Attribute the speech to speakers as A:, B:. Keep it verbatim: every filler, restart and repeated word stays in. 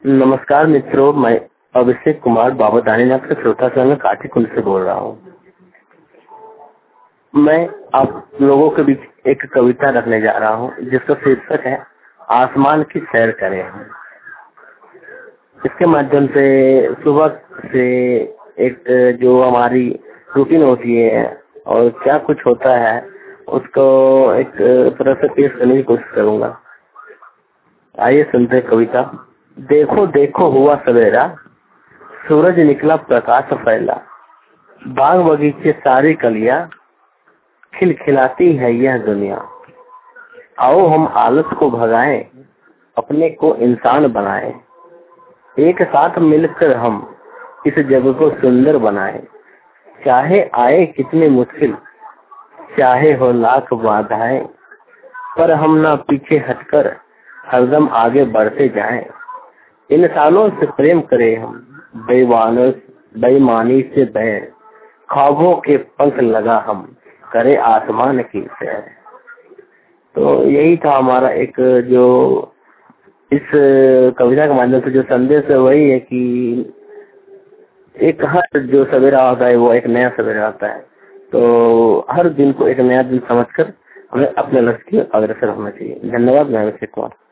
A: नमस्कार मित्रों, मैं अभिषेक कुमार बाबा दानीनाथ के श्रोता संघ काठी कुंड से बोल रहा हूँ। मैं आप लोगों के बीच एक कविता रखने जा रहा हूँ जिसका शीर्षक है आसमान की सैर करें हम। इसके माध्यम से सुबह से एक जो हमारी रूटीन होती है और क्या कुछ होता है उसको एक तरह से पेश करने की कोशिश करूंगा। आइए सुनते हैं कविता। देखो देखो हुआ सवेरा, सूरज निकला प्रकाश फैला, बाग बगीचे सारी कलियां खिलखिलाती है यह दुनिया। आओ हम आलस को भगाएं, अपने को इंसान बनाएं, एक साथ मिलकर हम इस जग को सुंदर बनाएं। चाहे आए कितनी मुश्किल, चाहे हो लाख बाधाएं, पर हम ना पीछे हटकर हरदम आगे बढ़ते जाएं। इंसानों से प्रेम करें हम, बेईमानों बेईमानी से बैर, ख्वाबों के पंख लगा हम करे आसमान की सैर। तो यही था हमारा एक जो इस कविता के माध्यम से जो संदेश है वही है कि एक हर जो सवेरा आता है वो एक नया सवेरा आता है। तो हर दिन को एक नया दिन समझकर हमें अपने लक्ष्य की अग्रसर होना चाहिए। धन्यवाद। मैं अभिषेक कुमार।